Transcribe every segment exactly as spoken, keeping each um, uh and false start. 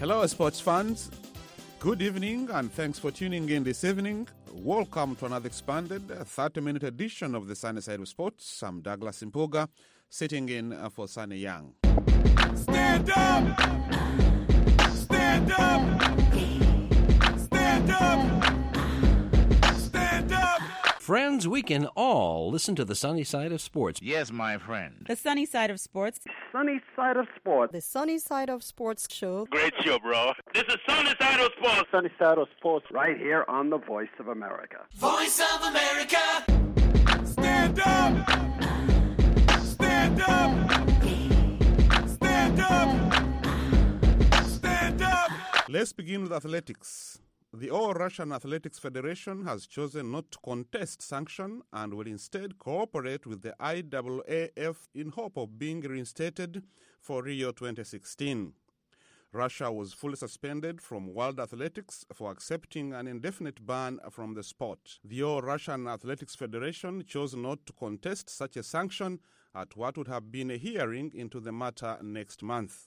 Hello, sports fans. Good evening, and thanks for tuning in this evening. Welcome to another expanded thirty-minute edition of the Sunny Side of Sports. I'm Douglas Impoga, sitting in for Sunny Young. Stand up! Stand up! Stand up! Stand up! Friends, we can all listen to the Sunny Side of Sports. Yes, my friend. The Sunny Side of Sports. Sunny Side of Sports. The Sunny Side of Sports show. Great show, bro. This is Sunny Side of Sports. Sunny Side of Sports, right here on the Voice of America. Voice of America! Stand up! Stand up! Stand up! Stand up! Let's begin with athletics. The All-Russian Athletics Federation has chosen not to contest sanction and will instead cooperate with the I A A F in hope of being reinstated for Rio twenty sixteen. Russia was fully suspended from World Athletics for accepting an indefinite ban from the sport. The All-Russian Athletics Federation chose not to contest such a sanction at what would have been a hearing into the matter next month.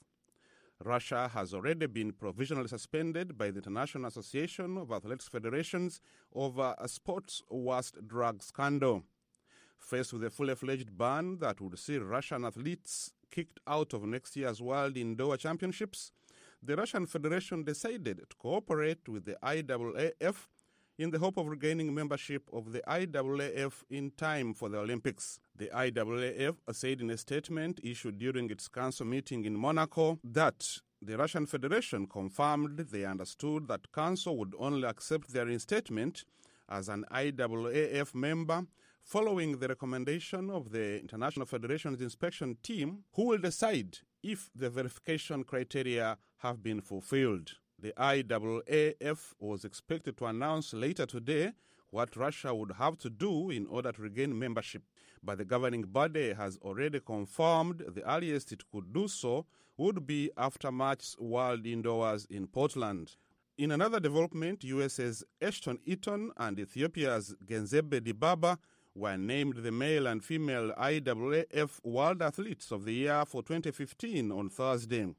Russia has already been provisionally suspended by the International Association of Athletics Federations over a sport's worst drug scandal. Faced with a fully-fledged ban that would see Russian athletes kicked out of next year's World Indoor Championships, the Russian Federation decided to cooperate with the I A A F in the hope of regaining membership of the I A A F in time for the Olympics. The I A A F said in a statement issued during its council meeting in Monaco that the Russian Federation confirmed they understood that council would only accept their reinstatement as an I A A F member following the recommendation of the International Federation's inspection team, who will decide if the verification criteria have been fulfilled. The I A A F was expected to announce later today what Russia would have to do in order to regain membership, but the governing body has already confirmed the earliest it could do so would be after March's World Indoors in Portland. In another development, U S A's Ashton Eaton and Ethiopia's Genzebe Dibaba were named the male and female I A A F World Athletes of the Year for twenty fifteen on Thursday.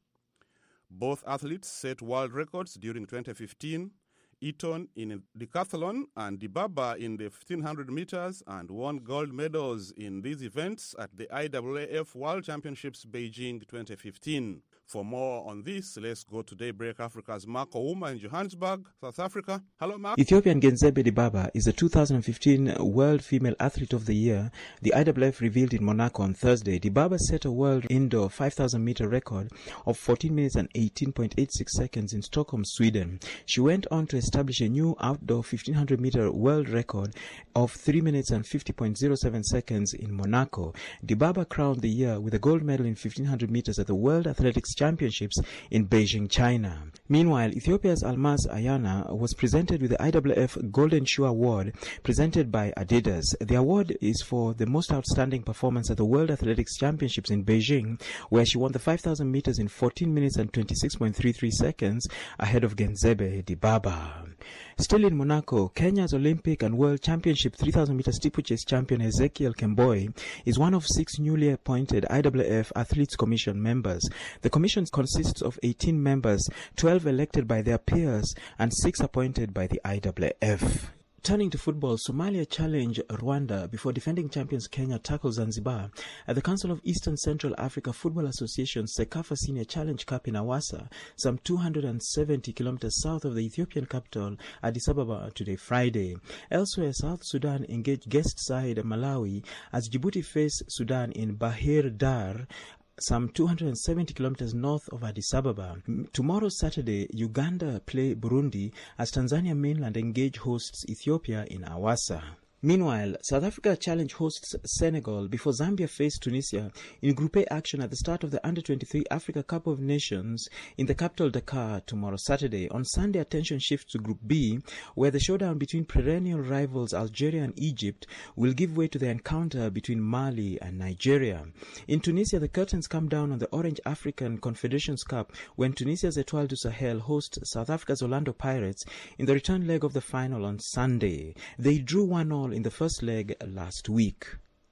Both athletes set world records during twenty fifteen, Eaton in decathlon and Dibaba in the fifteen hundred meters, and won gold medals in these events at the I A A F World Championships Beijing twenty fifteen. For more on this, let's go to Daybreak Africa's Mark Ouma in Johannesburg, South Africa. Hello, Mark. Ethiopian Genzebe Dibaba is the two thousand fifteen World Female Athlete of the Year, the I A A F revealed in Monaco on Thursday. Dibaba set a world indoor five thousand meter record of fourteen minutes and eighteen point eight six seconds in Stockholm, Sweden. She went on to establish a new outdoor fifteen hundred meter world record of three minutes and fifty point zero seven seconds in Monaco. Dibaba crowned the year with a gold medal in fifteen hundred meters at the World Athletics Championships in Beijing, China. Meanwhile, Ethiopia's Almaz Ayana was presented with the I A A F Golden Shoe Award presented by Adidas. The award is for the most outstanding performance at the World Athletics Championships in Beijing, where she won the five thousand meters in fourteen minutes and twenty-six point three three seconds ahead of Genzebe Dibaba. Still in Monaco, Kenya's Olympic and World Championship three thousand meter steeplechase champion Ezekiel Kemboi is one of six newly appointed I A A F Athletes Commission members. The commission consists of eighteen members, twelve elected by their peers and six appointed by the I A A F. Turning to football, Somalia challenge Rwanda before defending champions Kenya tackle Zanzibar at the Council of Eastern Central Africa Football Association's Sekafa Senior Challenge Cup in Awassa, some two hundred seventy kilometers south of the Ethiopian capital, Addis Ababa, today Friday. Elsewhere, South Sudan engaged guest side Malawi as Djibouti face Sudan in Bahir Dar, some two hundred seventy kilometers north of Addis Ababa. Tomorrow, Saturday, Uganda play Burundi as Tanzania mainland engage hosts Ethiopia in Awassa. Meanwhile, South Africa challenge hosts Senegal before Zambia face Tunisia in Group A action at the start of the under twenty-three Africa Cup of Nations in the capital Dakar tomorrow Saturday. On Sunday, attention shifts to Group B, where the showdown between perennial rivals Algeria and Egypt will give way to the encounter between Mali and Nigeria. In Tunisia, the curtains come down on the Orange African Confederations Cup when Tunisia's Etoile du Sahel hosts South Africa's Orlando Pirates in the return leg of the final on Sunday. They drew one all in the first leg last week.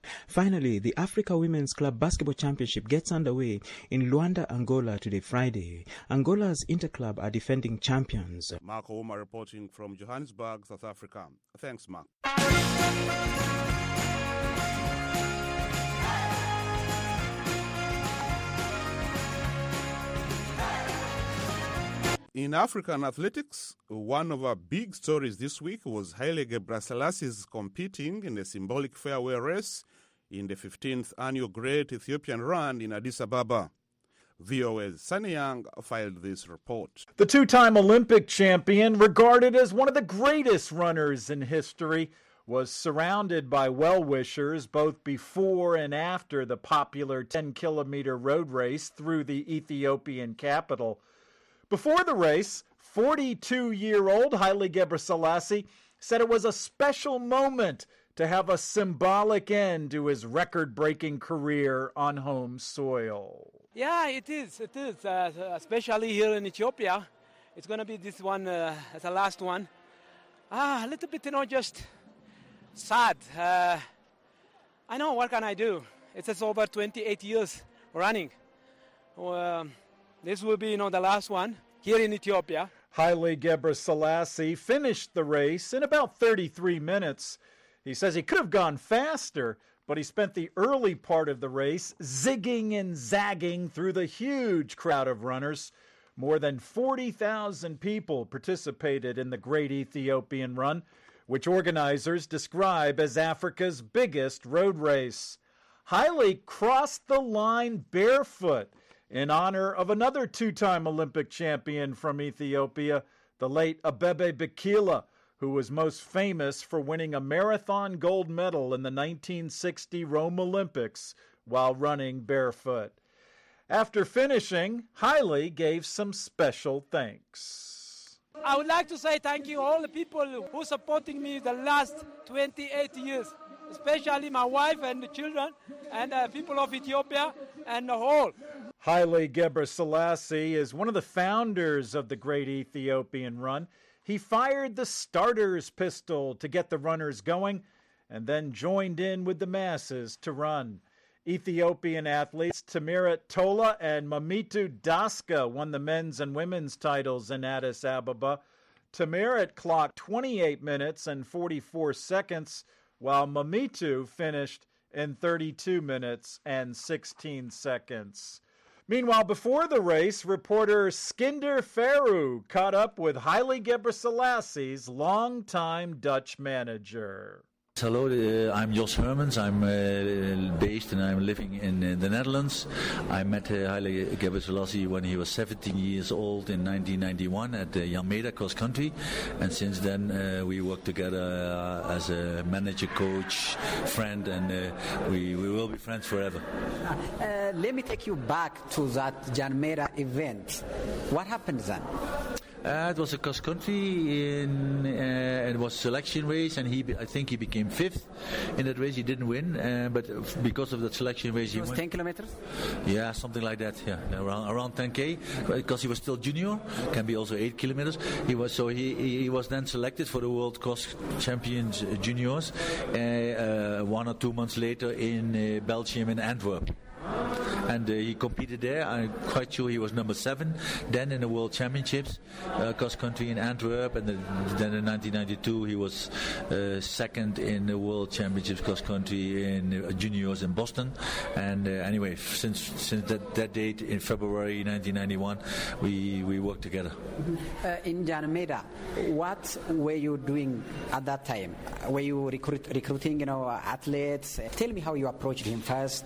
Finally, the Africa Women's Club Basketball Championship gets underway in Luanda, Angola today, Friday. Angola's Interclub are defending champions. Mark Ouma reporting from Johannesburg, South Africa. Thanks, Mark. In African athletics, one of our big stories this week was Haile Gebrselassie competing in a symbolic farewell race in the fifteenth annual Great Ethiopian Run in Addis Ababa. V O A's Sunny Young filed this report. The two-time Olympic champion, regarded as one of the greatest runners in history, was surrounded by well-wishers both before and after the popular ten-kilometer road race through the Ethiopian capital. Before the race, forty-two-year-old Haile Gebrselassie said it was a special moment to have a symbolic end to his record-breaking career on home soil. Yeah, it is. It is, uh, especially here in Ethiopia. It's going to be this one uh, as the last one. Ah, a little bit, you know, just sad. Uh, I know, what can I do? It's just over twenty-eight years running. Um, This will be, you know, the last one here in Ethiopia. Haile Gebrselassie finished the race in about thirty-three minutes. He says he could have gone faster, but he spent the early part of the race zigging and zagging through the huge crowd of runners. More than forty thousand people participated in the Great Ethiopian Run, which organizers describe as Africa's biggest road race. Haile crossed the line barefoot in honor of another two-time Olympic champion from Ethiopia, the late Abebe Bikila, who was most famous for winning a marathon gold medal in the nineteen sixty Rome Olympics while running barefoot. After finishing, Haile gave some special thanks. I would like to say thank you all the people who supporting me the last twenty-eight years, especially my wife and the children and the people of Ethiopia and the whole. Haile Gebrselassie is one of the founders of the Great Ethiopian Run. He fired the starter's pistol to get the runners going and then joined in with the masses to run. Ethiopian athletes Tamirat Tola and Mamitu Daska won the men's and women's titles in Addis Ababa. Tamirat clocked twenty-eight minutes and forty-four seconds, while Mamitu finished in thirty-two minutes and sixteen seconds. Meanwhile, before the race, reporter Skinder Ferru caught up with Haile Gebrselassie longtime Dutch manager. Hello, uh, I'm Jos Hermans. I'm uh, based and I'm living in uh, the Netherlands. I met uh, Haile Gebrselassie when he was seventeen years old in nineteen ninety-one at the Yameda cross country, and since then uh, we worked together uh, as a manager, coach, friend, and uh, we, we will be friends forever. Uh, let me take you back to that Yameda event. What happened then? Uh, it was a cross country. In, uh, it was a selection race, and he, I think, he became fifth in that race. He didn't win, uh, but because of that selection race, he it was won. ten kilometers. Yeah, something like that. Yeah, around around ten k, because he was still junior. Can be also eight kilometers. He was so he, he, he was then selected for the World Cross Champions uh, Juniors uh, uh, one or two months later in uh, Belgium in Antwerp. And uh, he competed there. I'm quite sure he was number seven. Then in the World Championships, uh, cross country in Antwerp, and the, then in nineteen ninety-two he was uh, second in the World Championships cross country in uh, juniors in Boston. And uh, anyway, since since that, that date in February nineteen ninety-one, we we worked together. Uh, in Yameda, what were you doing at that time? Were you recruit, recruiting, you know, athletes? Tell me how you approached him first.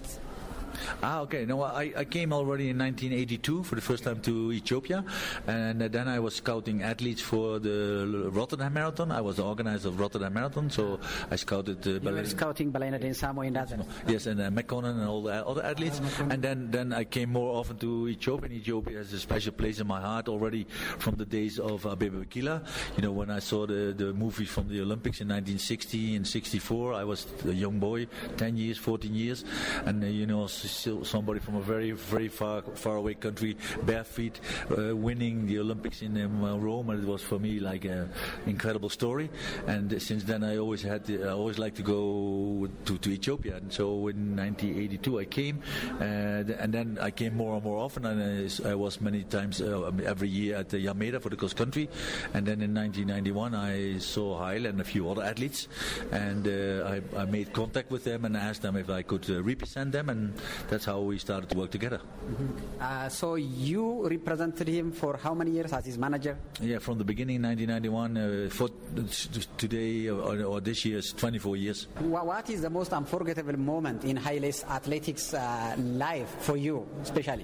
Ah, okay. No, I, I came already in nineteen eighty-two for the first time to Ethiopia, and then I was scouting athletes for the Rotterdam Marathon. I was the organizer of Rotterdam Marathon, so I scouted. Uh, you were scouting Balaina Densamo in that. Yes, and uh, McConnell and all the other athletes. Oh, and then, then I came more often to Ethiopia. And Ethiopia has a special place in my heart already from the days of Abebe Bikila. You know, when I saw the the movie from the Olympics in nineteen sixty and sixty-four, I was a young boy, ten years, fourteen years, and uh, you know. still somebody from a very, very far, far away country, bare feet, uh, winning the Olympics in um, Rome, and it was for me like an incredible story. And since then, I always had, to, I always liked to go to, to Ethiopia. And so in nineteen eighty-two, I came, uh, and then I came more and more often. And I, I was many times uh, every year at the Yameda for the cross country. And then in nineteen ninety-one, I saw Heil and a few other athletes, and uh, I, I made contact with them and asked them if I could uh, represent them, and that's how we started to work together. Mm-hmm. Uh, so you represented him for how many years as his manager? Yeah, from the beginning, nineteen ninety-one, uh, for today or, or this year is twenty-four years. What is the most unforgettable moment in Haile's athletics uh, life for you, especially?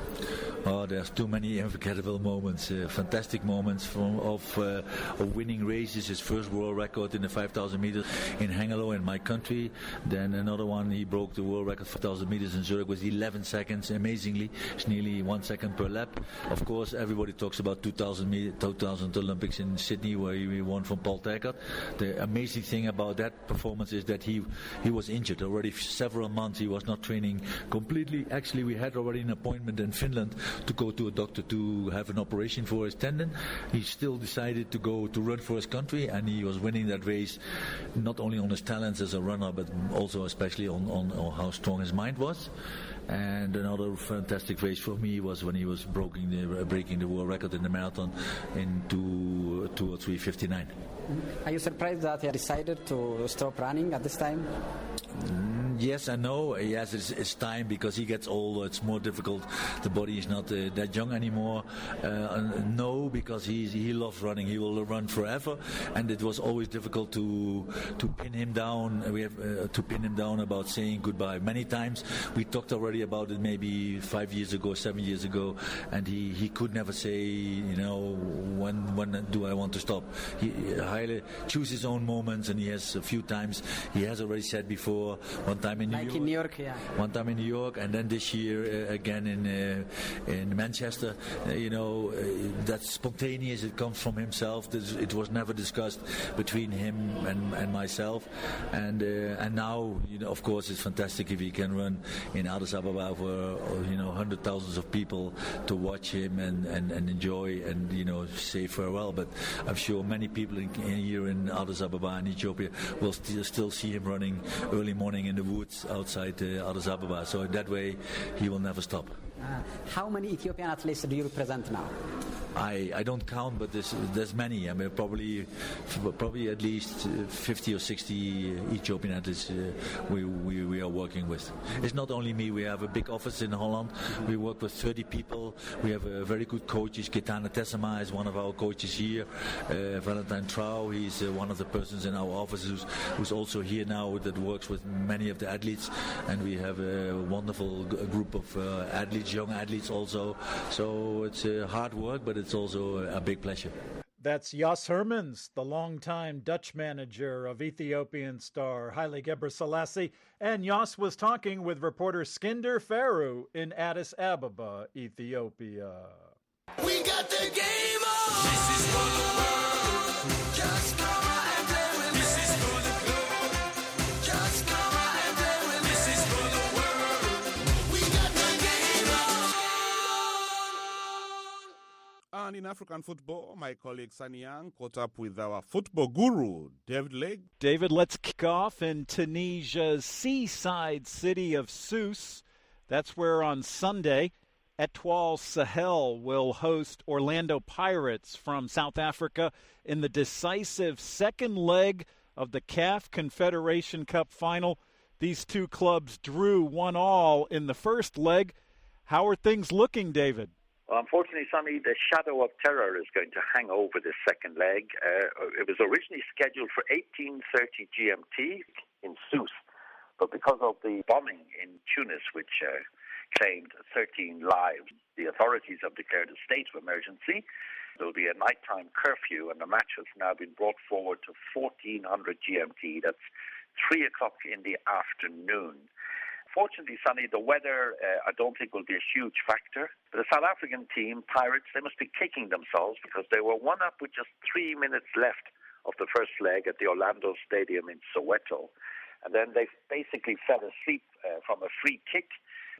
Oh, there's too many unforgettable moments, uh, fantastic moments from, of, uh, of winning races. His first world record in the five thousand meters in Hengelo in my country. Then another one, he broke the world record five thousand meters in Zurich with eleven seconds. Amazingly, it's nearly one second per lap. Of course, everybody talks about two thousand, two thousand Olympics in Sydney, where he won from Paul Terkert. The amazing thing about that performance is that he he was injured already several months. He was not training completely. Actually, we had already an appointment in Finland to go to a doctor to have an operation for his tendon. He still decided to go to run for his country, and he was winning that race not only on his talents as a runner, but also especially on, on, on how strong his mind was. And another fantastic race for me was when he was breaking the, breaking the world record in the marathon in two, two or three fifty-nine. Are you surprised that he decided to stop running at this time? Mm, yes and no. Yes, it's, it's time because he gets older. It's more difficult. The body is not uh, that young anymore. Uh, no, because he he loves running. He will run forever, and it was always difficult to to pin him down. We have uh, to pin him down about saying goodbye. Many times we talked already about it, maybe five years ago, seven years ago, and he, he could never say, you know, when when do I want to stop. He Haile chooses his own moments, and he has a few times. He has already said before. One time in New like York. in New York, yeah. One time in New York, and then this year uh, again in uh, in Manchester. Uh, you know, uh, that's spontaneous. It comes from himself. It was never discussed between him and, and myself. And uh, and now, you know, of course, it's fantastic if he can run in Addis Ababa for uh, you know hundred thousands of people to watch him and, and, and enjoy and you know say farewell. But I'm sure many people in, in here in Addis Ababa and Ethiopia will st- still see him running early morning in the woods outside uh, Addis Ababa. So in that way, he will never stop. Uh, how many Ethiopian athletes do you represent now? I, I don't count, but there's, there's many. I mean, probably probably at least fifty or sixty Ethiopian athletes uh, we, we we are working with. It's not only me. We have a big office in Holland. We work with thirty people. We have a very good coaches. Ketana Tessema is one of our coaches here. Uh, Valentine Trau, he's uh, one of the persons in our office who's, who's also here now that works with many of the athletes. And we have a wonderful g- group of uh, athletes, young athletes also. So it's uh, hard work, but it's It's also a big pleasure. That's Jos Hermans, the longtime Dutch manager of Ethiopian star Haile Gebrselassie. And Jos was talking with reporter Skinder Ferru in Addis Ababa, Ethiopia. We got the game on. This is for the world. Just come out and play with me. This is for the club. Just come out and play with me. This is for the world. We got the game on. And in African football, my colleague Sunny Young caught up with our football guru, David Legg. David, let's kick off in Tunisia's seaside city of Sousse. That's where on Sunday, Etoile Sahel will host Orlando Pirates from South Africa in the decisive second leg of the C A F Confederation Cup final. These two clubs drew one all in the first leg. How are things looking, David? Well, unfortunately, Sonny, the shadow of terror is going to hang over this second leg. Uh, it was originally scheduled for eighteen thirty G M T in Sousse, but because of the bombing in Tunis, which uh, claimed thirteen lives, the authorities have declared a state of emergency. There will be a nighttime curfew, and the match has now been brought forward to fourteen hundred G M T. That's three o'clock in the afternoon. Fortunately, Sonny, the weather, uh, I don't think will be a huge factor. But the South African team, Pirates, they must be kicking themselves because they were one up with just three minutes left of the first leg at the Orlando Stadium in Soweto. And then they basically fell asleep uh, from a free kick.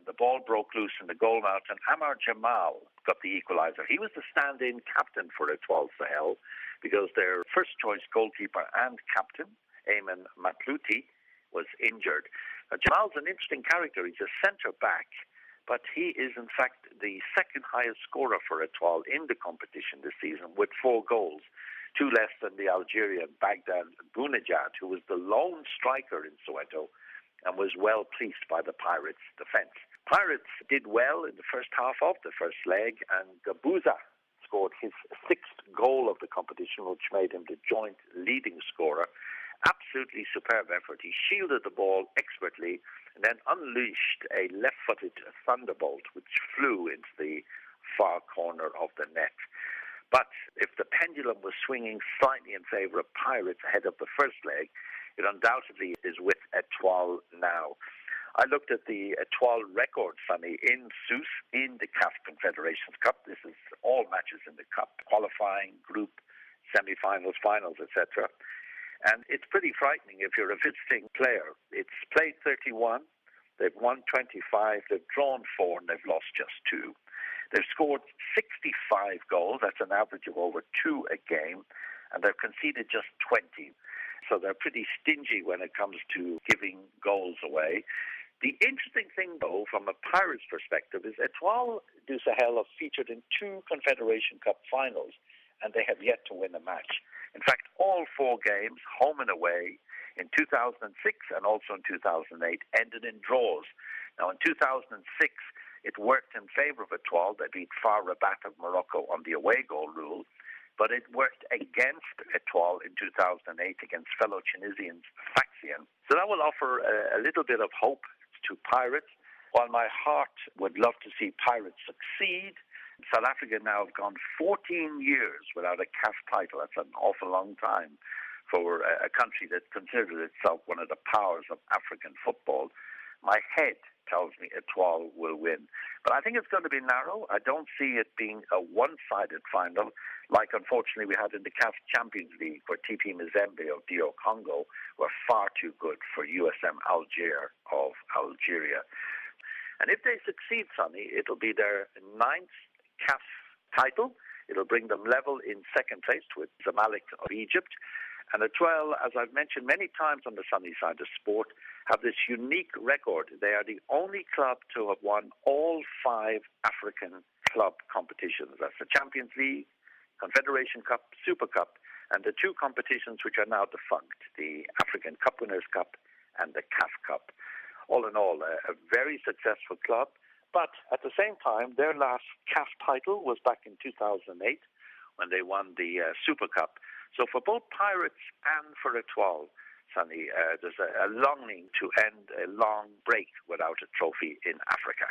the ball broke loose in the goal mouth, and Amar Jamal got the equaliser. He was the stand-in captain for Etoile Sahel because their first-choice goalkeeper and captain, Ayman Matlouti, was injured. Now, Jamal's an interesting character. He's a centre-back, but he is, in fact, the second-highest scorer for Etoile in the competition this season with four goals, two less than the Algerian Baghdad Bounedjah, who was the lone striker in Soweto and was well pleased by the Pirates' defence. Pirates did well in the first half of the first leg, and Gabuza scored his sixth goal of the competition, which made him the joint leading scorer. Absolutely superb effort. He shielded the ball expertly and then unleashed a left-footed thunderbolt, which flew into the far corner of the net. But if the pendulum was swinging slightly in favour of Pirates ahead of the first leg, it undoubtedly is with Etoile now. I looked at the Etoile record, Sonny, in Sousse, in the C A F Confederations Cup. This is all matches in the Cup, qualifying, group, semi-finals, finals, et cetera. And it's pretty frightening if you're a visiting player. It's played thirty-one, they've won twenty-five, they've drawn four, and they've lost just two. They've scored sixty-five goals, that's an average of over two a game, and they've conceded just twenty. So they're pretty stingy when it comes to giving goals away. The interesting thing, though, from a Pirates perspective, is Etoile du Sahel have featured in two Confederation Cup finals, and they have yet to win a match. In fact, all four games, home and away, in two thousand six and also in two thousand eight, ended in draws. Now, in two thousand six, it worked in favour of Etoile. They beat Far Rabat of Morocco on the away goal rule. But it worked against Etoile in two thousand eight against fellow Tunisians, Faxian. So that will offer a, a little bit of hope to Pirates. While my heart would love to see Pirates succeed, South Africa now have gone fourteen years without a C A F title. That's an awful long time for a, a country that considers itself one of the powers of African football. My head tells me Etoile will win. But I think it's going to be narrow. I don't see it being a one-sided final, like unfortunately we had in the C A F Champions League, where T P Mazembe of D R Congo were far too good for U S M Alger of Algeria. And if they succeed, Sonny, it'll be their ninth C A F title. It'll bring them level in second place with Zamalek of Egypt. And Etoile, as I've mentioned many times on the sunny side of sport, have this unique record. They are the only club to have won all five African club competitions. That's the Champions League, Confederation Cup, Super Cup, and the two competitions which are now defunct, the African Cup Winners' Cup and the C A F Cup. All in all, a, a very successful club. But at the same time, their last C A F title was back in two thousand eight when they won the uh, Super Cup. So for both Pirates and for Etoile, Sonny, uh, there's a, a longing to end a long break without a trophy in Africa.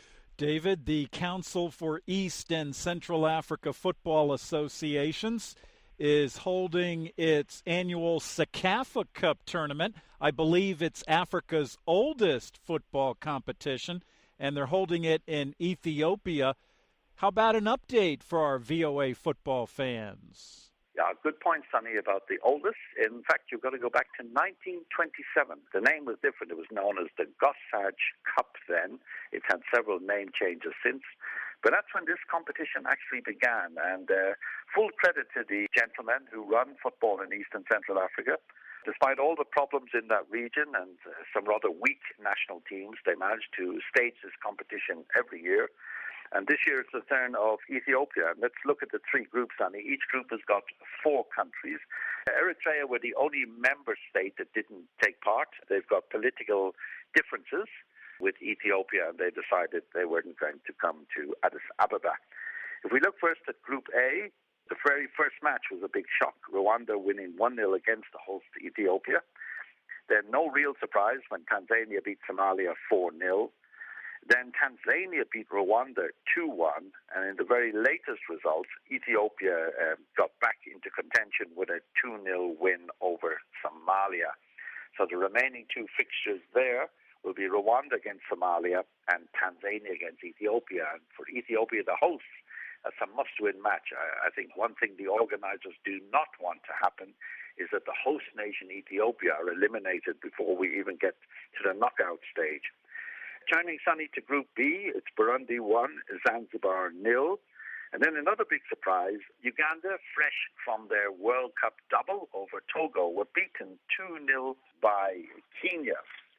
David, the Council for East and Central Africa Football Associations is holding its annual CECAFA Cup tournament. I believe it's Africa's oldest football competition, and they're holding it in Ethiopia. How about an update for our V O A football fans? Yeah, good point, Sonny, about the oldest. In fact, you've got to go back to nineteen twenty-seven. The name was different. It was known as the Gossage Cup then. It's had several name changes since. But that's when this competition actually began. And uh, full credit to the gentlemen who run football in East and Central Africa. Despite all the problems in that region and uh, some rather weak national teams, they managed to stage this competition every year. And this year it's the turn of Ethiopia. Let's look at the three groups, Annie. Each group has got four countries. Eritrea were the only member state that didn't take part. They've got political differences with Ethiopia, and they decided they weren't going to come to Addis Ababa. If we look first at Group A, the very first match was a big shock. Rwanda winning one nil against the host Ethiopia. Then no real surprise when Tanzania beat Somalia four nil. Then Tanzania beat Rwanda two one, and in the very latest results, Ethiopia uh, got back into contention with a two nil win over Somalia. So the remaining two fixtures there will be Rwanda against Somalia and Tanzania against Ethiopia. And for Ethiopia, the hosts, that's a must-win match. I, I think one thing the organizers do not want to happen is that the host nation, Ethiopia, are eliminated before we even get to the knockout stage. Turning, Sonny, to Group B, it's Burundi one, Zanzibar nil. And then another big surprise, Uganda, fresh from their World Cup double over Togo, were beaten two nil by Kenya.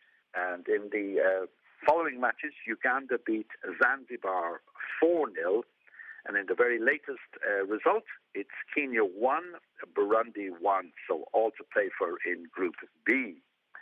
And in the uh, following matches, Uganda beat Zanzibar four nil. And in the very latest uh, result, it's Kenya one, Burundi one. So all to play for in Group B.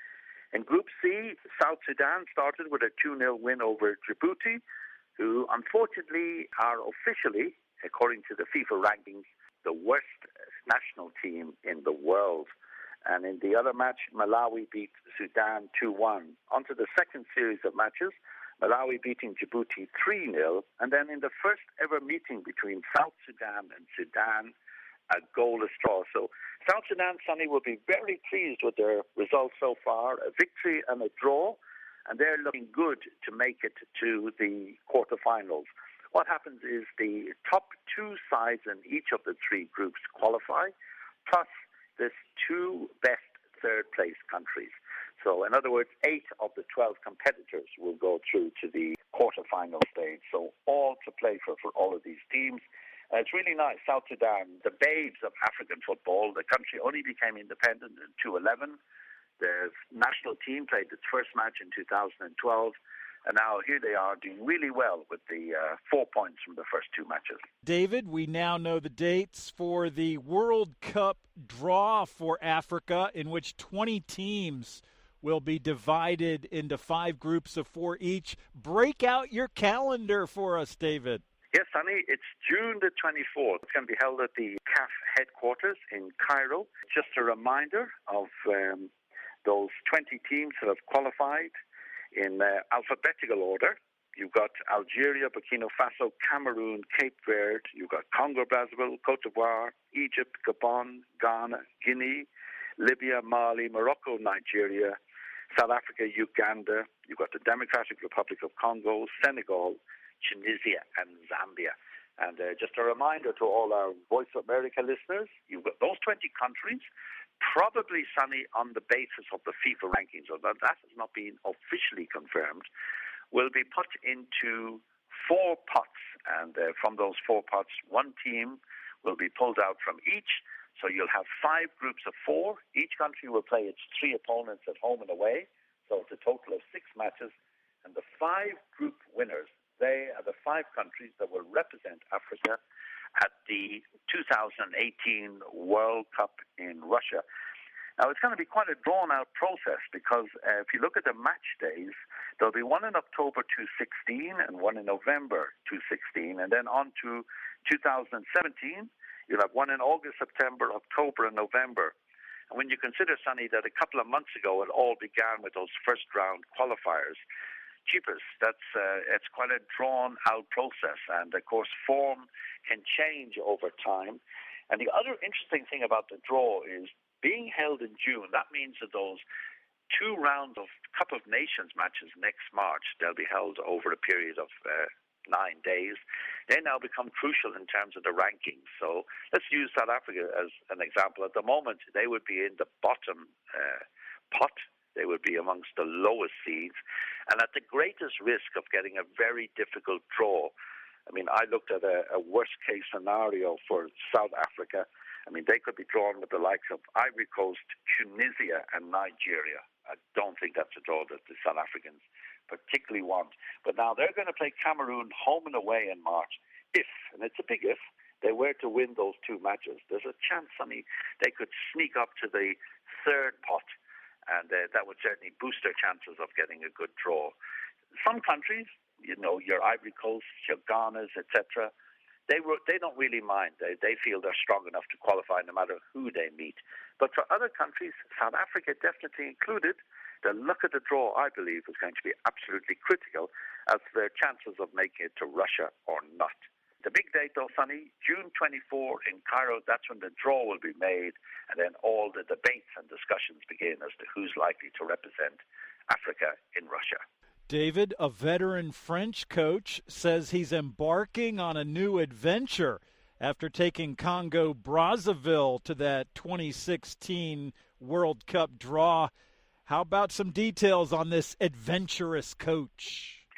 In Group C, South Sudan started with a two nil win over Djibouti, who unfortunately are officially, according to the FIFA rankings, the worst national team in the world. And in the other match, Malawi beat Sudan two one. On to the second series of matches, Malawi beating Djibouti three nil. And then in the first ever meeting between South Sudan and Sudan, a goalless draw. So South Sudan, Sonny, will be very pleased with their results so far, a victory and a draw, and they're looking good to make it to the quarterfinals. What happens is the top two sides in each of the three groups qualify, plus there's two best third-place countries. So, in other words, eight of the twelve competitors will go through to the quarterfinal stage. So, all to play for for all of these teams. Uh, it's really nice. South Sudan, the babes of African football. The country only became independent in two eleven. The national team played its first match in two thousand twelve. And now here they are doing really well with the uh, four points from the first two matches. David, we now know the dates for the World Cup draw for Africa, in which twenty teams will be divided into five groups of four each. Break out your calendar for us, David. Yes, Sonny, it's June the twenty-fourth. It's going to be held at the C A F headquarters in Cairo. Just a reminder of um, those twenty teams that have qualified in uh, alphabetical order. You've got Algeria, Burkina Faso, Cameroon, Cape Verde. You've got Congo, Brazzaville, Cote d'Ivoire, Egypt, Gabon, Ghana, Guinea, Libya, Mali, Morocco, Nigeria, South Africa, Uganda. You've got the Democratic Republic of Congo, Senegal, Tunisia, and Zambia. And uh, just a reminder to all our Voice of America listeners, you've got those twenty countries, probably, Sonny, on the basis of the FIFA rankings, although that has not been officially confirmed, will be put into four pots. And uh, from those four pots, one team will be pulled out from each. So you'll have five groups of four. Each country will play its three opponents at home and away. So it's a total of six matches. And the five group winners, they are the five countries that will represent Africa at the two thousand eighteen World Cup in Russia. Now, it's going to be quite a drawn-out process because uh, if you look at the match days, there'll be one in October two sixteen and one in November two sixteen, and then on to two thousand seventeen, you'll have one in August, September, October, and November. And when you consider, Sonny, that a couple of months ago it all began with those first-round qualifiers, cheapest. That's uh, it's quite a drawn-out process, and of course, form can change over time. And the other interesting thing about the draw is being held in June. That means that those two rounds of Cup of Nations matches next March, they'll be held over a period of uh, nine days. They now become crucial in terms of the rankings. So let's use South Africa as an example. At the moment, they would be in the bottom uh, pot. They would be amongst the lowest seeds and at the greatest risk of getting a very difficult draw. I mean, I looked at a, a worst-case scenario for South Africa. I mean, they could be drawn with the likes of Ivory Coast, Tunisia, and Nigeria. I don't think that's a draw that the South Africans particularly want. But now they're going to play Cameroon home and away in March. If, and it's a big if, they were to win those two matches, there's a chance, Sonny, they could sneak up to the third pot. And uh, that would certainly boost their chances of getting a good draw. Some countries, you know, your Ivory Coast, your Ghanas, et cetera, they were, they don't really mind. They, they feel they're strong enough to qualify no matter who they meet. But for other countries, South Africa definitely included, the luck of the draw, I believe, is going to be absolutely critical as their chances of making it to Russia or not. The big date, though, Sonny, June twenty-fourth in Cairo, that's when the draw will be made, and then all the debates and discussions begin as to who's likely to represent Africa in Russia. David, a veteran French coach, says he's embarking on a new adventure after taking Congo Brazzaville to that twenty sixteen World Cup draw. How about some details on this adventurous coach?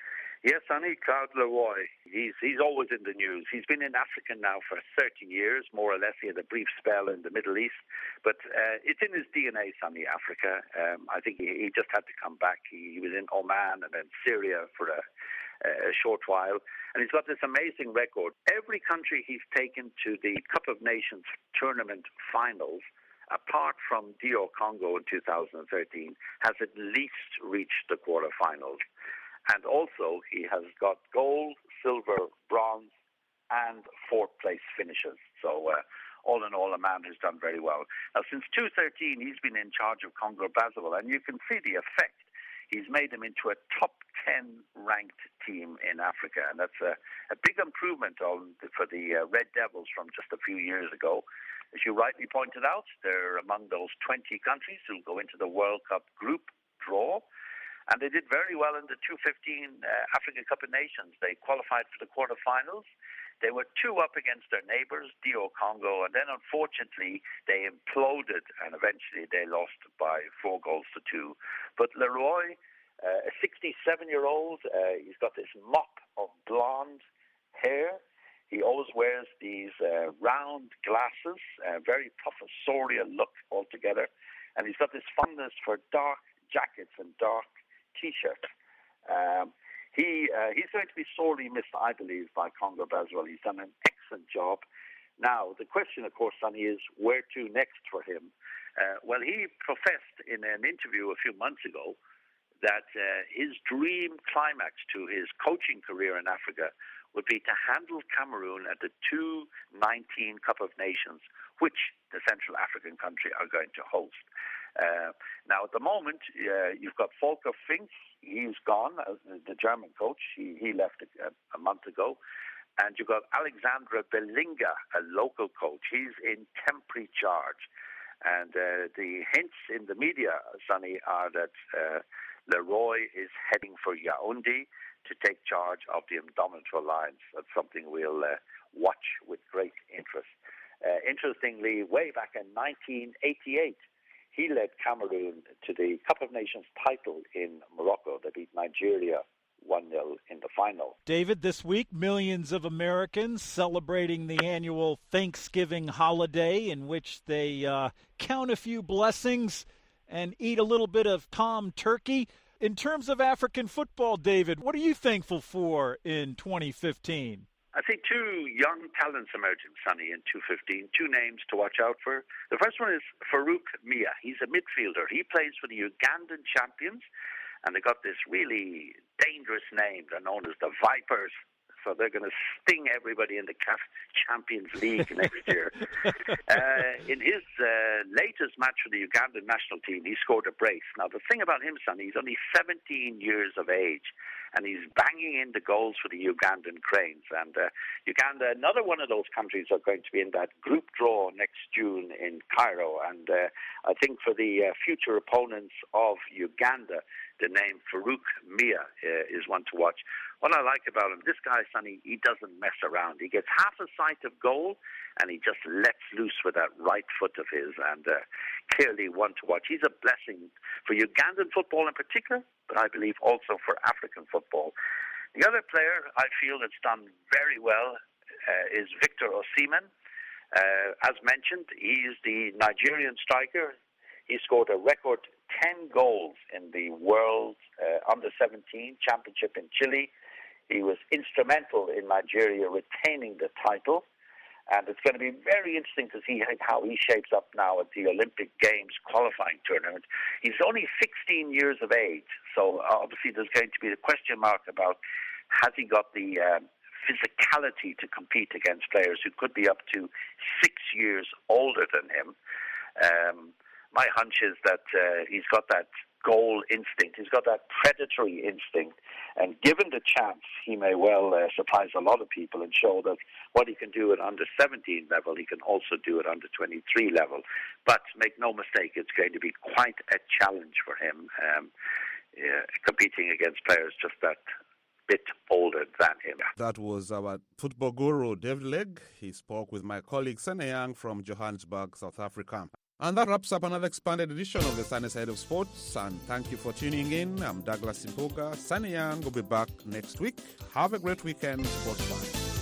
Yes, Sonny, Claude Leroy. He's he's always in the news. He's been in Africa now for thirty years, more or less. He had a brief spell in the Middle East. But uh, it's in his D N A, Sonny, Africa. Um, I think he, he just had to come back. He, he was in Oman and then Syria for a, a short while. And he's got this amazing record. Every country he's taken to the Cup of Nations tournament finals, apart from D R Congo in two thousand thirteen, has at least reached the quarterfinals. And also, he has got gold, silver, bronze, and fourth place finishes. So, uh, all in all, a man who's done very well. Now, since two thousand thirteen, he's been in charge of Congo Brazzaville, and you can see the effect. He's made them into a top ten ranked team in Africa, and that's a, a big improvement on the, for the uh, Red Devils from just a few years ago. As you rightly pointed out, they're among those twenty countries who go into the World Cup group draw. And they did very well in the two thousand fifteen uh, African Cup of Nations. They qualified for the quarterfinals. They were two up against their neighbours, D R Congo, and then unfortunately they imploded and eventually they lost by four goals to two. But Leroy, uh, a sixty-seven-year-old, uh, he's got this mop of blonde hair. He always wears these uh, round glasses, a very professorial look altogether. And he's got this fondness for dark jackets and dark T-shirt. Um, he uh, he's going to be sorely missed, I believe, by Congo Brazzaville. He's done an excellent job. Now, the question, of course, Sonny, is where to next for him? Uh, well, he professed in an interview a few months ago that uh, his dream climax to his coaching career in Africa would be to handle Cameroon at the two thousand nineteen Cup of Nations, which the Central African country are going to host. Uh, now, at the moment, uh, you've got Volker Finks. He's gone, uh, the German coach. He, he left a, a month ago. And you've got Alexandre Belinga, a local coach. He's in temporary charge. And uh, the hints in the media, Sonny, are that uh, Leroy is heading for Yaoundé to take charge of the Indomitable Lions. That's something we'll uh, watch with great interest. Uh, interestingly, way back in nineteen eighty-eight, he led Cameroon to the Cup of Nations title in Morocco. They beat Nigeria one nil in the final. David, this week, millions of Americans celebrating the annual Thanksgiving holiday in which they uh, count a few blessings and eat a little bit of Tom turkey. In terms of African football, David, what are you thankful for in twenty fifteen? I think two young talents emerging, Sonny, in two thousand fifteen, two names to watch out for. The first one is Farouk Mia. He's a midfielder. He plays for the Ugandan champions, and they got this really dangerous name. They're known as the Vipers. So they're going to sting everybody in the C A F Champions League next year. Uh, in his uh, latest match for the Ugandan national team, he scored a brace. Now, the thing about him, son, he's only seventeen years of age, and he's banging in the goals for the Ugandan Cranes. And uh, Uganda, another one of those countries, are going to be in that group draw next June in Cairo. And uh, I think for the uh, future opponents of Uganda, the name Farouk Mia uh, is one to watch. What I like about him, this guy, Sonny, he doesn't mess around. He gets half a sight of goal, and he just lets loose with that right foot of his, and uh, clearly one to watch. He's a blessing for Ugandan football in particular, but I believe also for African football. The other player I feel that's done very well uh, is Victor Osimhen. Uh, as mentioned, he's the Nigerian striker. He scored a record ten goals in the World uh, under seventeen Championship in Chile. He was instrumental in Nigeria retaining the title. And it's going to be very interesting to see how he shapes up now at the Olympic Games qualifying tournament. He's only sixteen years of age, so obviously there's going to be the question mark about has he got the um, physicality to compete against players who could be up to six years older than him. Um, my hunch is that uh, he's got that goal instinct. He's got that predatory instinct. And given the chance, he may well uh, surprise a lot of people and show that what he can do at under seventeen level, he can also do at under twenty-three level. But make no mistake, it's going to be quite a challenge for him, um, yeah, competing against players just that bit older than him. That was our football guru, David Legg. He spoke with my colleague, Sene Yang from Johannesburg, South Africa. And that wraps up another expanded edition of the Sunny Side of Sports. And thank you for tuning in. I'm Douglas Impuga. Sunny Young will be back next week. Have a great weekend, sports fans.